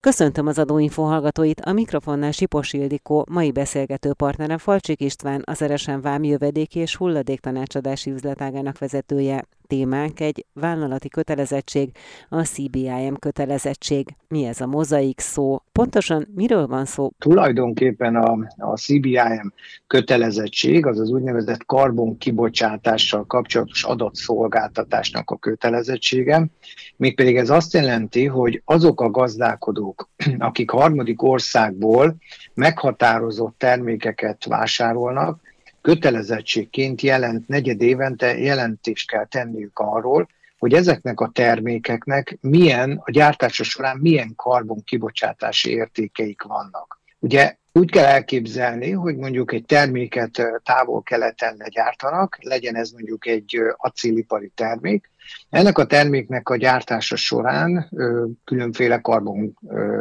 Köszöntöm az Adóinfo hallgatóit, a mikrofonnál Sipos Ildikó, mai beszélgető partnerem Falcsik István, az Eresen vámjövedéki és hulladéktanácsadási üzletágának vezetője. Témánk egy vállalati kötelezettség, a CBIM kötelezettség. Mi ez a mozaik szó? Pontosan miről van szó? Tulajdonképpen a CBIM kötelezettség, az az úgynevezett karbonkibocsátással kapcsolatos adatszolgáltatásnak a kötelezettsége. Mégpedig ez azt jelenti, hogy azok a gazdálkodók, akik harmadik országból meghatározott termékeket vásárolnak, kötelezettségként negyedévente jelentést kell tenniük arról, hogy ezeknek a termékeknek a gyártása során milyen karbonkibocsátási értékeik vannak. Ugye úgy kell elképzelni, hogy mondjuk egy terméket távol-keleten legyártanak, legyen ez mondjuk egy acélipari termék. Ennek a terméknek a gyártása során különféle karbon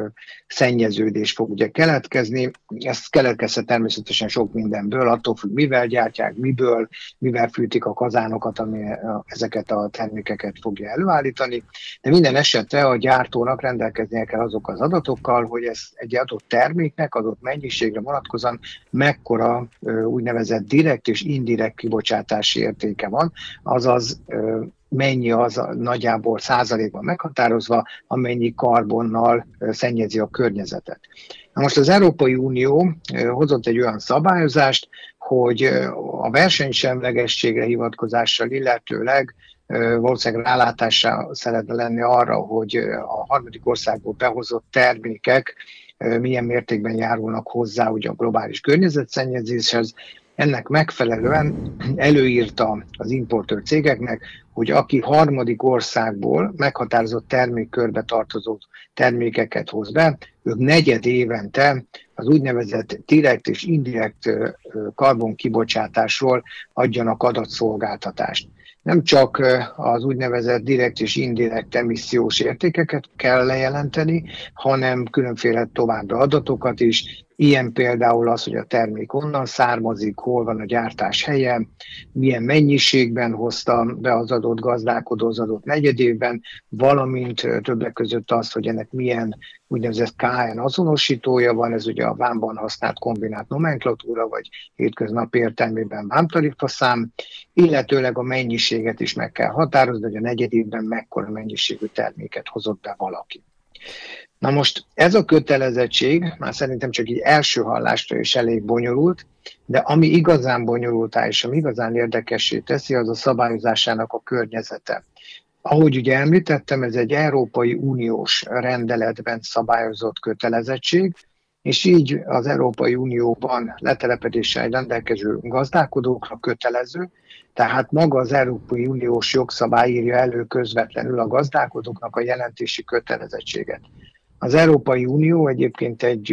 szennyeződés fog ugye keletkezni. Ez keletkezhet természetesen sok mindenből, attól függ, mivel gyártják, mivel fűtik a kazánokat, ami ezeket a termékeket fogja előállítani. De minden esetre a gyártónak rendelkeznie kell azok az adatokkal, hogy ez egy adott terméknek, adott mennyiségre vonatkozóan mekkora úgynevezett direkt és indirekt kibocsátási értéke van, azaz mennyi az nagyjából százalékban meghatározva, amennyi karbonnal szennyezi a környezetet. Na most az Európai Unió hozott egy olyan szabályozást, hogy a versenysemlegességre hivatkozással, illetőleg valószínűleg rálátással szeretne lenni arra, hogy a harmadik országból behozott termékek milyen mértékben járulnak hozzá ugye a globális környezetszennyezéshez. Ennek megfelelően előírta az importőr cégeknek, hogy aki harmadik országból meghatározott termékkörbe tartozó termékeket hoz be, ők negyed évente az úgynevezett direkt és indirekt karbonkibocsátásról adjanak adatszolgáltatást. Nem csak az úgynevezett direkt és indirekt emissziós értékeket kell lejelenteni, hanem különféle további adatokat is. Ilyen például az, hogy a termék honnan származik, hol van a gyártás helye, milyen mennyiségben hozta be az adott gazdálkodó az adott negyedévben, valamint többek között az, hogy ennek milyen úgynevezett KN azonosítója van, ez ugye a vámban használt kombinált nomenklatúra, vagy hétköznapi értelmében vámtarifaszám, illetőleg a mennyiséget is meg kell határozni, hogy a negyedévben mekkora mennyiségű terméket hozott be valaki. Na most ez a kötelezettség már szerintem csak így első hallásra is elég bonyolult, de ami igazán bonyolultá és ami igazán érdekessé teszi, az a szabályozásának a környezete. Ahogy ugye említettem, ez egy Európai Uniós rendeletben szabályozott kötelezettség, és így az Európai Unióban letelepedéssel rendelkező gazdálkodókra kötelező, tehát maga az Európai Uniós jogszabály írja elő közvetlenül a gazdálkodóknak a jelentési kötelezettséget. Az Európai Unió egyébként egy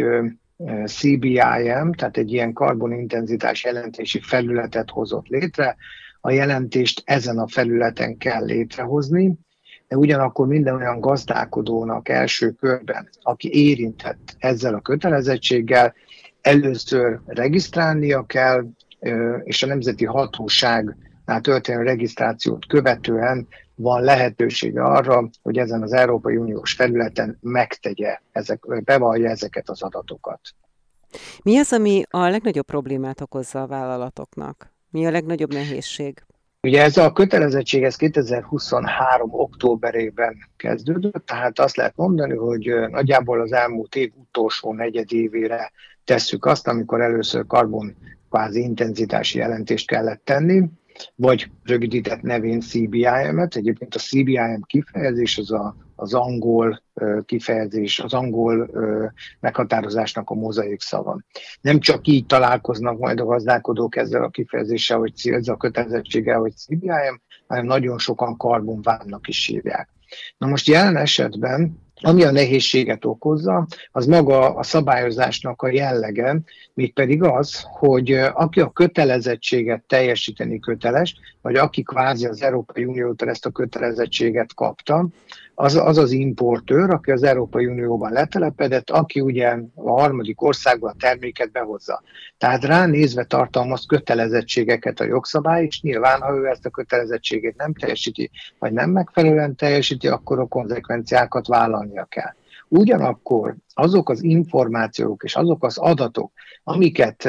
CBIM, tehát egy ilyen karbonintenzitás jelentési felületet hozott létre. A jelentést ezen a felületen kell létrehozni, de ugyanakkor minden olyan gazdálkodónak első körben, aki érintett ezzel a kötelezettséggel, először regisztrálnia kell, és a nemzeti hatóságnál történő regisztrációt követően van lehetősége arra, hogy ezen az Európai Uniós felületen bevallja ezeket az adatokat. Mi az, ami a legnagyobb problémát okozza a vállalatoknak? Mi a legnagyobb nehézség? Ugye ez a kötelezettség 2023. októberében kezdődött, tehát azt lehet mondani, hogy nagyjából az elmúlt év utolsó negyedévére tesszük azt, amikor először karbon kvázi intenzitási jelentést kellett tenni, vagy rövidített nevén CBIM-et. Egyébként a CBIM kifejezés az angol kifejezés, az angol meghatározásnak a mozaik szava. Nem csak így találkoznak majd a gazdálkodók ezzel a kifejezéssel, vagy ezzel a kötelezettséggel, hogy CBIM, hanem nagyon sokan karbonvámnak is hívják. Na most jelen esetben, ami a nehézséget okozza, az maga a szabályozásnak a jellege, mégpedig az, hogy aki a kötelezettséget teljesíteni köteles, vagy aki kvázi az Európai Uniótól ezt a kötelezettséget kapta, az importőr, aki az Európai Unióban letelepedett, aki ugye a harmadik országban a terméket behozza. Tehát ránézve tartalmaz kötelezettségeket a jogszabály, és nyilván, ha ő ezt a kötelezettséget nem teljesíti, vagy nem megfelelően teljesíti, akkor a konzekvenciákat vállalnia kell. Ugyanakkor azok az információk és azok az adatok, amiket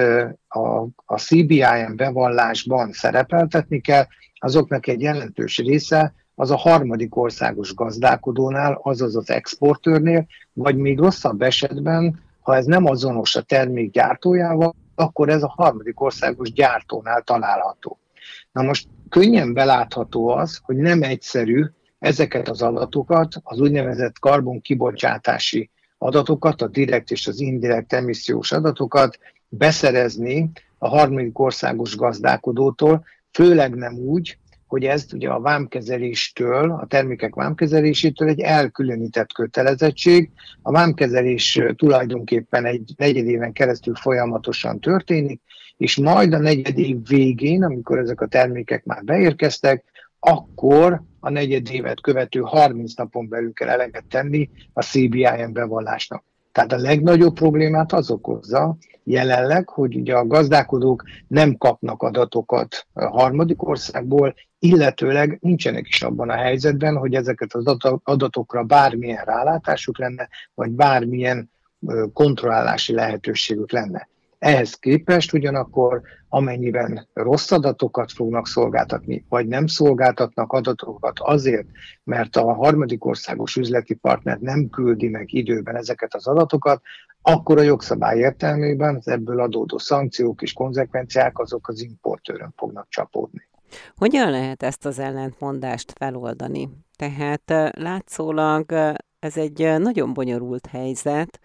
a CBIM bevallásban szerepeltetni kell, azoknak egy jelentős része az a harmadik országos gazdálkodónál, azaz az exportőrnél, vagy még rosszabb esetben, ha ez nem azonos a termék gyártójával, akkor ez a harmadik országos gyártónál található. Na most könnyen belátható az, hogy nem egyszerű ezeket az adatokat, az úgynevezett karbonkibocsátási adatokat, a direkt és az indirekt emissziós adatokat beszerezni a harmadik országos gazdálkodótól, főleg nem úgy, hogy ezt ugye a vámkezeléstől, a termékek vámkezelésétől egy elkülönített kötelezettség. A vámkezelés tulajdonképpen egy negyedéven keresztül folyamatosan történik, és majd a negyedév végén, amikor ezek a termékek már beérkeztek, akkor a negyedévet követő 30 napon belül kell eleget tenni a CBIM bevallásnak. Tehát a legnagyobb problémát az okozza jelenleg, hogy ugye a gazdálkodók nem kapnak adatokat a harmadik országból, illetőleg nincsenek is abban a helyzetben, hogy ezeket az adatokra bármilyen rálátásuk lenne, vagy bármilyen kontrollálási lehetőségük lenne. Ehhez képest ugyanakkor, amennyiben rossz adatokat fognak szolgáltatni, vagy nem szolgáltatnak adatokat azért, mert a harmadik országos üzleti partner nem küldi meg időben ezeket az adatokat, akkor a jogszabály értelmében az ebből adódó szankciók és konzekvenciák azok az importőrön fognak csapódni. Hogyan lehet ezt az ellentmondást feloldani? Tehát látszólag ez egy nagyon bonyolult helyzet,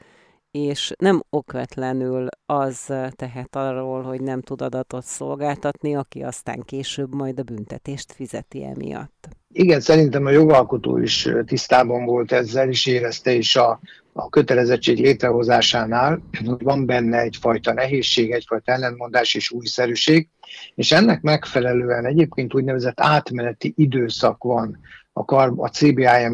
és nem okvetlenül az tehet arról, hogy nem tud adatot szolgáltatni, aki aztán később majd a büntetést fizeti emiatt. Igen, szerintem a jogalkotó is tisztában volt ezzel, és érezte is a kötelezettség létrehozásánál, hogy van benne egyfajta nehézség, egyfajta ellentmondás és újszerűség, és ennek megfelelően egyébként úgynevezett átmeneti időszak van a CBIM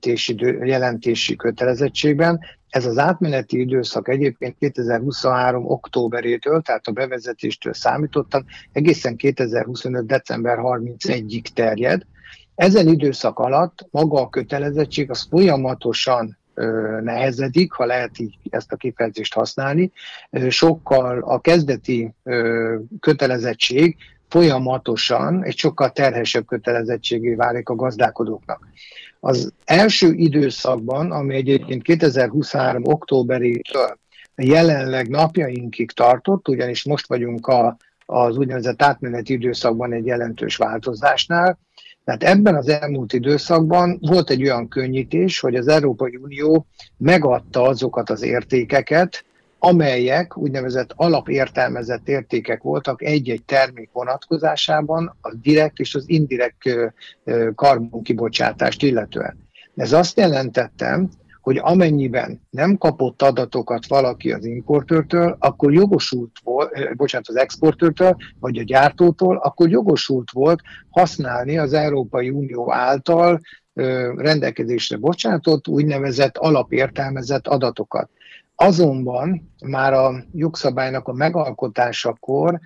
jelentési kötelezettségben. Ez az átmeneti időszak egyébként 2023. októberétől, tehát a bevezetéstől számítottan egészen 2025. december 31-ig terjed. Ezen időszak alatt maga a kötelezettség az folyamatosan nehezedik, ha lehet így ezt a kifejezést használni. Sokkal a kezdeti kötelezettség folyamatosan egy sokkal terhesebb kötelezettségé válik a gazdálkodóknak. Az első időszakban, ami egyébként 2023. októberétől jelenleg napjainkig tartott, ugyanis most vagyunk az úgynevezett átmeneti időszakban egy jelentős változásnál, tehát ebben az elmúlt időszakban volt egy olyan könnyítés, hogy az Európai Unió megadta azokat az értékeket, amelyek úgynevezett alapértelmezett értékek voltak egy-egy termék vonatkozásában, a direkt és az indirekt karbonkibocsátást illetően. Ez azt jelentette, hogy amennyiben nem kapott adatokat valaki az importőrtől, akkor jogosult volt, az exportőrtől, vagy a gyártótól, akkor jogosult volt használni az Európai Unió által rendelkezésre bocsátott, úgynevezett alapértelmezett adatokat. Azonban már a jogszabálynak a megalkotásakor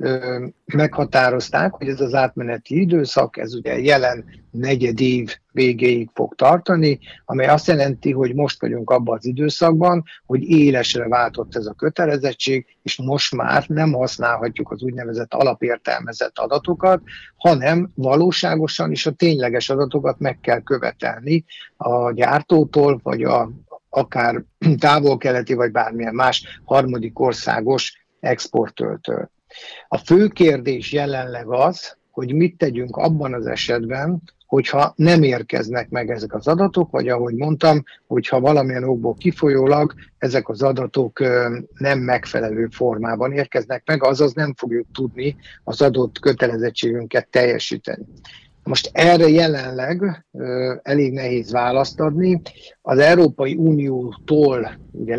meghatározták, hogy ez az átmeneti időszak, ez ugye jelen negyedév végéig fog tartani, amely azt jelenti, hogy most vagyunk abban az időszakban, hogy élesre váltott ez a kötelezettség, és most már nem használhatjuk az úgynevezett alapértelmezett adatokat, hanem valóságosan is a tényleges adatokat meg kell követelni a gyártótól, vagy akár távol-keleti, vagy bármilyen más harmadik országos exportőrtől. A fő kérdés jelenleg az, hogy mit tegyünk abban az esetben, hogyha nem érkeznek meg ezek az adatok, vagy ahogy mondtam, hogyha valamilyen okból kifolyólag ezek az adatok nem megfelelő formában érkeznek meg, azaz nem fogjuk tudni az adott kötelezettségünket teljesíteni. Most erre jelenleg elég nehéz választ adni. Az Európai Uniótól ugye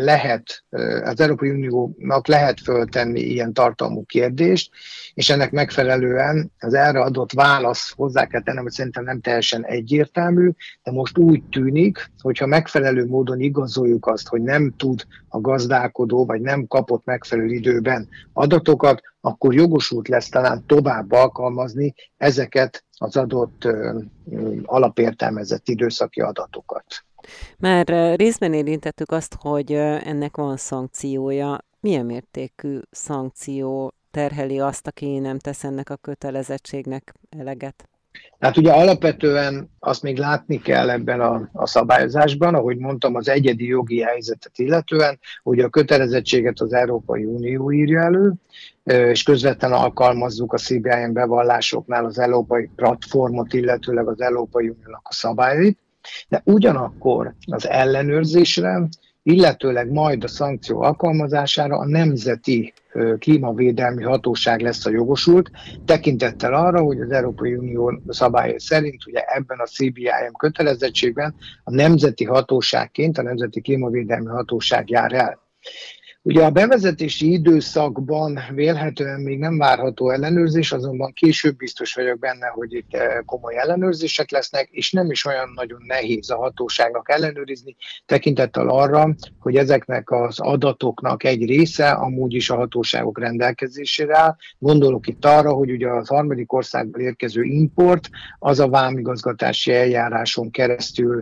az Európai Uniónak lehet föltenni ilyen tartalmú kérdést, és ennek megfelelően az erre adott válasz, hozzá kell tennem, hogy szerintem nem teljesen egyértelmű, de most úgy tűnik, hogyha megfelelő módon igazoljuk azt, hogy nem tud a gazdálkodó, vagy nem kapott megfelelő időben adatokat, akkor jogosult lesz talán tovább alkalmazni ezeket az adott alapértelmezett időszaki adatokat. Már részben érintettük azt, hogy ennek van szankciója. Milyen mértékű szankció terheli azt, aki nem tesz ennek a kötelezettségnek eleget? Tehát ugye alapvetően azt még látni kell ebben a szabályozásban, ahogy mondtam, az egyedi jogi helyzetet illetően, hogy a kötelezettséget az Európai Unió írja elő, és közvetlenül alkalmazzuk a CBIM bevallásoknál az európai platformot, illetőleg az Európai Uniónak a szabályait, de ugyanakkor az ellenőrzésre, illetőleg majd a szankció alkalmazására a nemzeti klímavédelmi hatóság lesz a jogosult, tekintettel arra, hogy az Európai Unió szabályai szerint ugye ebben a CBIM kötelezettségben a nemzeti hatóságként a Nemzeti Klímavédelmi Hatóság jár el. Ugye a bevezetési időszakban vélhetően még nem várható ellenőrzés, azonban később biztos vagyok benne, hogy itt komoly ellenőrzések lesznek, és nem is olyan nagyon nehéz a hatóságnak ellenőrizni, tekintettel arra, hogy ezeknek az adatoknak egy része amúgy is a hatóságok rendelkezésére áll. Gondolok itt arra, hogy ugye az harmadik országból érkező import az a vámigazgatási eljáráson keresztül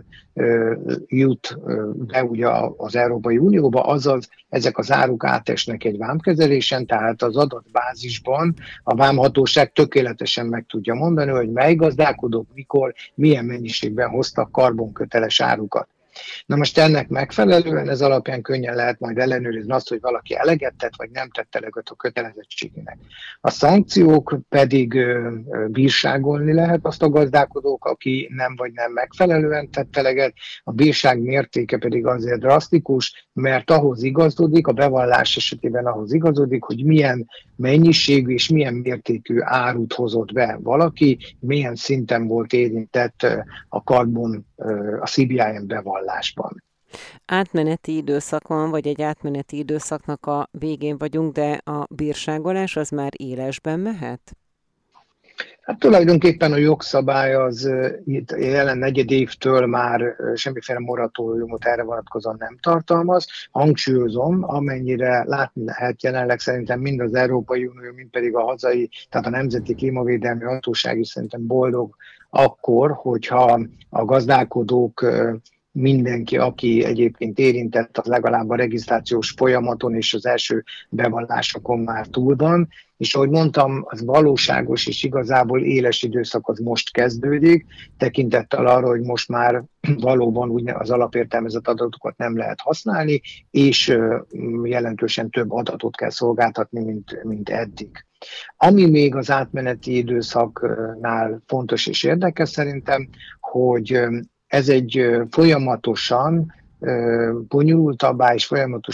jut be ugye az Európai Unióba, azaz ezek az áruk átesnek egy vámkezelésen, tehát az adatbázisban a vámhatóság tökéletesen meg tudja mondani, hogy mely gazdálkodók mikor, milyen mennyiségben hoztak karbonköteles árukat. Na most ennek megfelelően ez alapján könnyen lehet majd ellenőrizni azt, hogy valaki eleget tett, vagy nem tett eleget a kötelezettségének. A szankciók pedig bírságolni lehet azt a gazdálkodók, aki nem vagy nem megfelelően tett eleget. A bírság mértéke pedig azért drasztikus, mert ahhoz igazodik, a bevallás esetében ahhoz igazodik, hogy milyen mennyiségű és milyen mértékű árut hozott be valaki, milyen szinten volt érintett a karbon, a CBIM bevallásban. Átmeneti időszak van, vagy egy átmeneti időszaknak a végén vagyunk, de a bírságolás az már élesben mehet? Hát tulajdonképpen a jogszabály az itt jelen negyed évtől már semmiféle moratóriumot erre vonatkozóan nem tartalmaz. Hangsúlyozom, amennyire látni lehet jelenleg szerintem mind az Európai Unió, mind pedig a hazai, tehát a Nemzeti Klímavédelmi Hatóság is szerintem boldog akkor, hogyha a gazdálkodók mindenki, aki egyébként érintett, az legalább a regisztrációs folyamaton és az első bevallásokon már túl van, és ahogy mondtam, az valóságos és igazából éles időszak az most kezdődik, tekintettel arra, hogy most már valóban úgy az alapértelmezett adatokat nem lehet használni, és jelentősen több adatot kell szolgáltatni, mint eddig. Ami még az átmeneti időszaknál fontos és érdekes szerintem, hogy ez egy folyamatosan bonyolultabbá és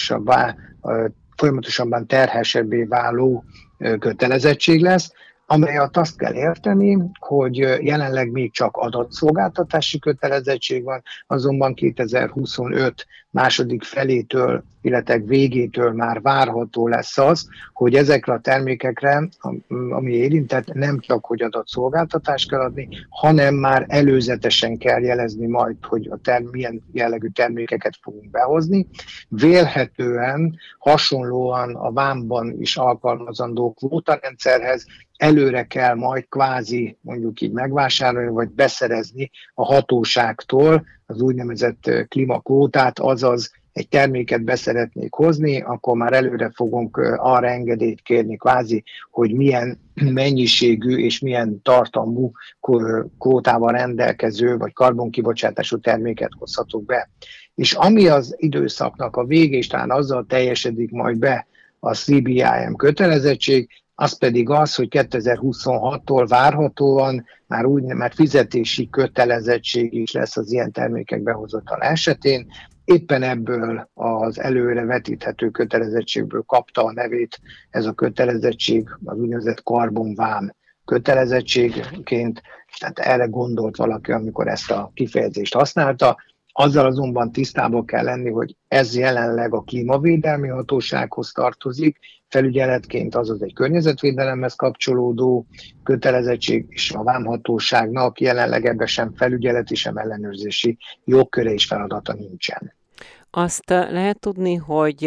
folyamatosabban terhesebbé váló kötelezettség lesz, amelyet azt kell érteni, hogy jelenleg még csak adatszolgáltatási kötelezettség van, azonban 2025 második felétől, illetve végétől már várható lesz az, hogy ezekre a termékekre, ami érintett, nem csak hogy adatszolgáltatást kell adni, hanem már előzetesen kell jelezni majd, hogy milyen jellegű termékeket fogunk behozni. Vélhetően hasonlóan a vámban is alkalmazandó kvótarendszerhez előre kell majd kvázi mondjuk így megvásárolni, vagy beszerezni a hatóságtól az úgynevezett klímakvótát, azaz egy terméket beszeretnék hozni, akkor már előre fogunk arra engedélyt kérni kvázi, hogy milyen mennyiségű és milyen tartalmú kvótával rendelkező vagy karbonkibocsátású terméket hozhatok be. És ami az időszaknak a vége, és talán azzal teljesedik majd be a CBIM kötelezettség, az pedig az, hogy 2026-tól várhatóan már fizetési kötelezettség is lesz az ilyen termékek behozatal esetén. Éppen ebből az előre vetíthető kötelezettségből kapta a nevét ez a kötelezettség, az úgynevezett karbonvám kötelezettségként, tehát erre gondolt valaki, amikor ezt a kifejezést használta. Azzal azonban tisztában kell lenni, hogy ez jelenleg a klímavédelmi hatósághoz tartozik, felügyeletként, azaz egy környezetvédelemhez kapcsolódó kötelezettség, és a vámhatóságnak jelenleg ebben sem felügyeleti, sem ellenőrzési jogköre és feladata nincsen. Azt lehet tudni, hogy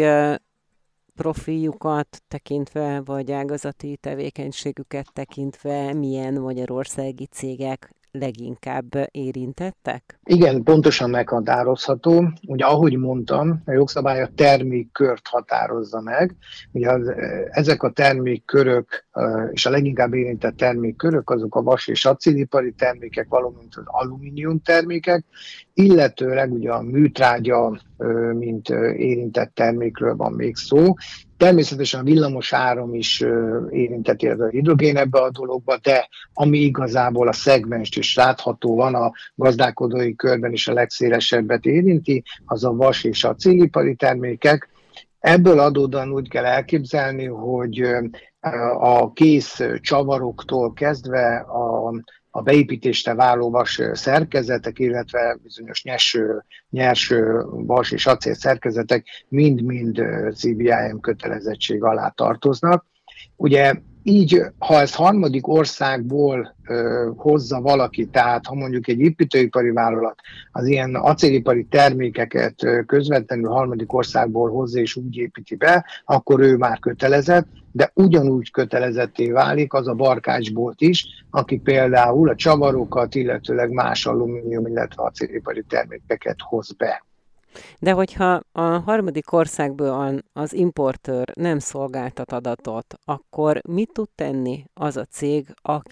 profiljukat tekintve, vagy ágazati tevékenységüket tekintve milyen magyarországi cégek leginkább érintettek? Igen, pontosan meghatározható. Ugye, ahogy mondtam, a jogszabály a termékkört határozza meg. Ugye ezek a termékkörök, és a leginkább érintett termékkörök, azok a vas- és acélipari termékek, valamint az alumínium termékek, illetőleg ugye a műtrágya, mint érintett termékről van még szó. Természetesen a villamos áram is érintett, illetve a hidrogén ebbe a dologba, de ami igazából a szegmenst is láthatóan a gazdálkodói körben is a legszélesebbet érinti, az a vas- és acélipari termékek. Ebből adódóan úgy kell elképzelni, hogy a kész csavaroktól kezdve a beépítésre váló vas szerkezetek, illetve bizonyos nyers vas és acél szerkezetek mind-mind CBAM kötelezettség alá tartoznak. Ugye így, ha ez harmadik országból hozza valaki, tehát ha mondjuk egy építőipari vállalat az ilyen acélipari termékeket közvetlenül harmadik országból hozza és úgy építi be, akkor ő már kötelezett, de ugyanúgy kötelezetté válik az a barkácsbolt is, aki például a csavarokat, illetőleg más alumínium, illetve acélipari termékeket hoz be. De hogyha a harmadik országból az importőr nem szolgáltat adatot, akkor mit tud tenni az a cég,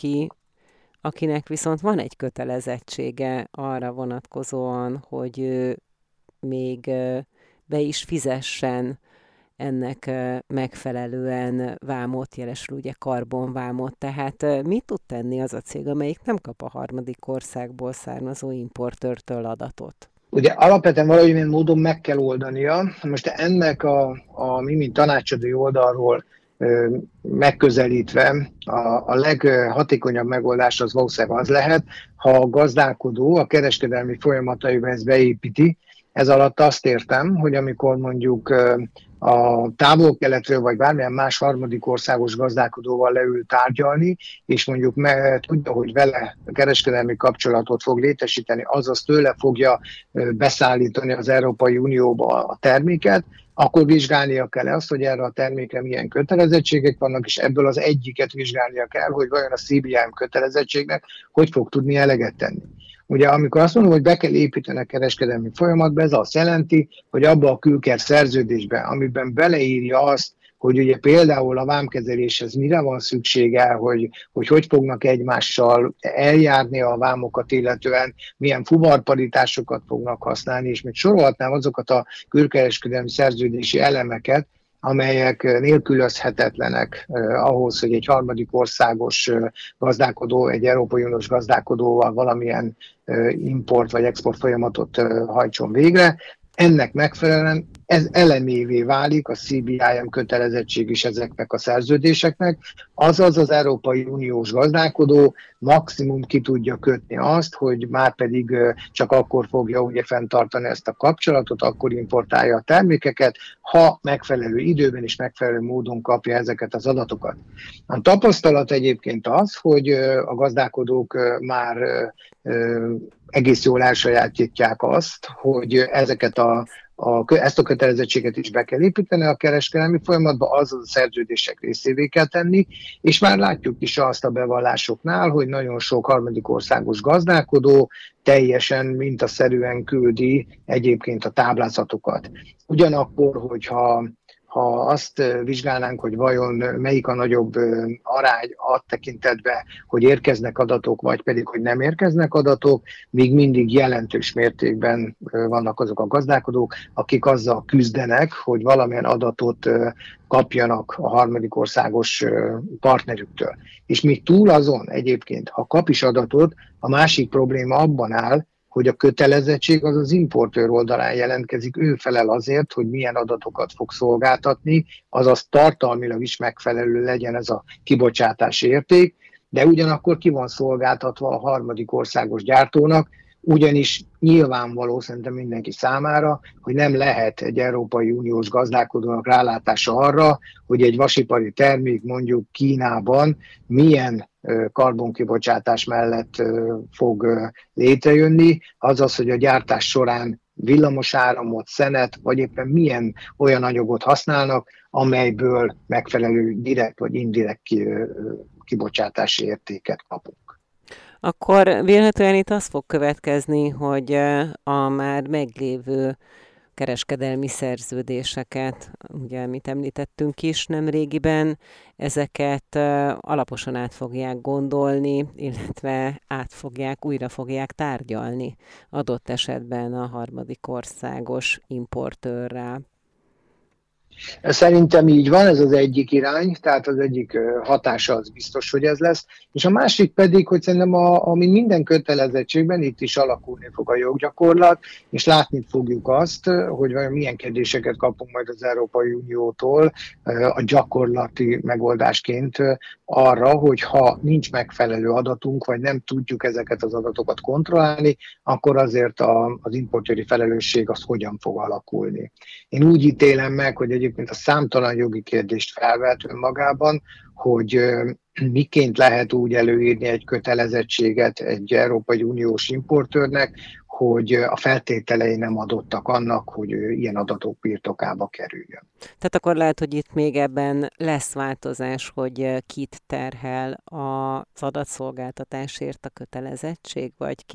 akinek viszont van egy kötelezettsége arra vonatkozóan, hogy ő még be is fizessen ennek megfelelően vámot, jelesül ugye karbonvámot. Tehát mit tud tenni az a cég, amelyik nem kap a harmadik országból származó importőrtől adatot? Ugye alapvetően valamilyen módon meg kell oldania. Most ennek mi, mint tanácsadói oldalról megközelítve a leghatékonyabb megoldás az valószínűleg az lehet, ha a gazdálkodó a kereskedelmi folyamataiba ezt beépíti. Ez alatt azt értem, hogy amikor mondjuk a távol-keletről vagy bármilyen más harmadik országos gazdálkodóval leül tárgyalni, és mondjuk tudja, hogy vele kereskedelmi kapcsolatot fog létesíteni, azaz tőle fogja beszállítani az Európai Unióba a terméket, akkor vizsgálnia kell azt, hogy erre a termékre milyen kötelezettségek vannak, és ebből az egyiket vizsgálnia kell, hogy vajon a CBAM kötelezettségnek hogy fog tudni eleget tenni. Ugye amikor azt mondom, hogy be kell építeni a kereskedelmi folyamatba, ez azt jelenti, hogy abba a külker szerződésbe, amiben beleírja azt, hogy ugye például a vámkezeléshez mire van szüksége, hogy fognak egymással eljárni a vámokat, illetően milyen fuvarparitásokat fognak használni, és még sorolhatnám azokat a külkereskedelmi szerződési elemeket, amelyek nélkülözhetetlenek ahhoz, hogy egy harmadik országos gazdálkodó, egy Európai Uniós gazdálkodóval valamilyen import vagy export folyamatot hajtson végre. Ennek megfelelően ez elemévé válik a CBAM kötelezettség is ezeknek a szerződéseknek, azaz az Európai Uniós gazdálkodó maximum ki tudja kötni azt, hogy már pedig csak akkor fogja ugye fenntartani ezt a kapcsolatot, akkor importálja a termékeket, ha megfelelő időben és megfelelő módon kapja ezeket az adatokat. A tapasztalat egyébként az, hogy a gazdálkodók már egész jól elsajátítják azt, hogy ezt a kötelezettséget is be kell építeni a kereskedelmi folyamatba, azaz a szerződések részévé kell tenni, és már látjuk is azt a bevallásoknál, hogy nagyon sok harmadik országos gazdálkodó teljesen mintaszerűen küldi egyébként a táblázatokat. Ugyanakkor, hogyha azt vizsgálnánk, hogy vajon melyik a nagyobb arány a tekintetben, hogy érkeznek adatok, vagy pedig, hogy nem érkeznek adatok, még mindig jelentős mértékben vannak azok a gazdálkodók, akik azzal küzdenek, hogy valamilyen adatot kapjanak a harmadik országos partnerüktől. És még túl azon egyébként, ha kap is adatot, a másik probléma abban áll, hogy a kötelezettség az az importőr oldalán jelentkezik, ő felel azért, hogy milyen adatokat fog szolgáltatni, azaz tartalmilag is megfelelő legyen ez a kibocsátási érték, de ugyanakkor ki van szolgáltatva a harmadik országos gyártónak, ugyanis nyilvánvaló szerintem mindenki számára, hogy nem lehet egy Európai Uniós gazdálkodónak rálátása arra, hogy egy vasipari termék mondjuk Kínában milyen karbonkibocsátás mellett fog létrejönni, azaz, hogy a gyártás során villamosáramot, szenet, vagy éppen milyen olyan anyagot használnak, amelyből megfelelő direkt vagy indirekt kibocsátási értéket kapunk. Akkor vélhetően itt az fog következni, hogy a már meglévő kereskedelmi szerződéseket, ugye, amit említettünk is nemrégiben, ezeket alaposan át fogják gondolni, illetve újra fogják tárgyalni adott esetben a harmadik országos importőrrel. Szerintem így van, ez az egyik irány, tehát az egyik hatása az biztos, hogy ez lesz. És a másik pedig, hogy szerintem ami minden kötelezettségben itt is alakulni fog a joggyakorlat, és látni fogjuk azt, hogy vajon milyen kérdéseket kapunk majd az Európai Uniótól a gyakorlati megoldásként arra, hogy ha nincs megfelelő adatunk, vagy nem tudjuk ezeket az adatokat kontrollálni, akkor azért az importőri felelősség az hogyan fog alakulni. Én úgy ítélem meg, hogy egyébként a számtalan jogi kérdést felvet önmagában, hogy miként lehet úgy előírni egy kötelezettséget egy Európai Uniós importőrnek, hogy a feltételei nem adottak annak, hogy ilyen adatok birtokába kerüljön. Tehát akkor lehet, hogy itt még ebben lesz változás, hogy kit terhel az adatszolgáltatásért a kötelezettség, vagy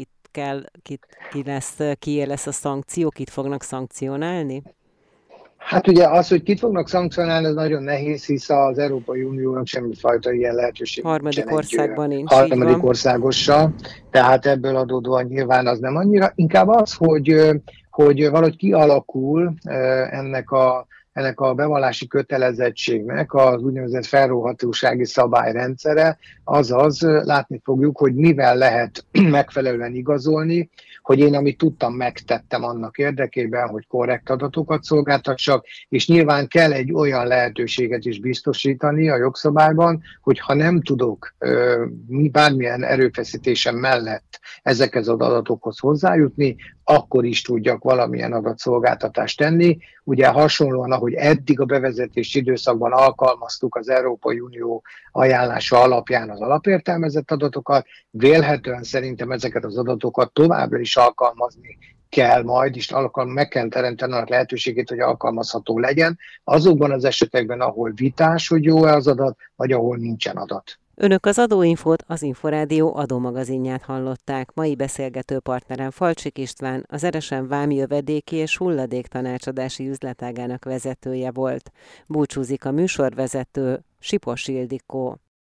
kié lesz a szankció, kit fognak szankcionálni? Hát ugye az, hogy kit fognak szankcionálni, ez nagyon nehéz, hisz az Európai Uniónak semmifajta ilyen lehetőség Harmadik országban nincs, így harmadik van. országossal, tehát ebből adódóan nyilván az nem annyira. Inkább az, hogy valahogy kialakul ennek a bevallási kötelezettségnek az úgynevezett felróhatósági szabályrendszere, azaz látni fogjuk, hogy mivel lehet megfelelően igazolni, hogy én amit tudtam, megtettem annak érdekében, hogy korrekt adatokat szolgáltassak, és nyilván kell egy olyan lehetőséget is biztosítani a jogszabályban, hogy ha nem tudok bármilyen erőfeszítésem mellett ezekhez az adatokhoz hozzájutni, akkor is tudjak valamilyen adatszolgáltatást tenni. Ugye hasonlóan, ahogy eddig a bevezetési időszakban alkalmaztuk az Európai Unió ajánlása alapján az alapértelmezett adatokat, vélhetően szerintem ezeket az adatokat továbbra is alkalmazni kell majd, és meg kell teremteni a lehetőségét, hogy alkalmazható legyen, azokban az esetekben, ahol vitás, hogy jó-e az adat, vagy ahol nincsen adat. Önök az Adóinfót, az Inforádió adómagazinját hallották. Mai beszélgető partnerem Falcsik István, az Eresen vámjövedéki és hulladéktanácsadási üzletágának vezetője volt. Búcsúzik a műsorvezető, Sipos Ildikó.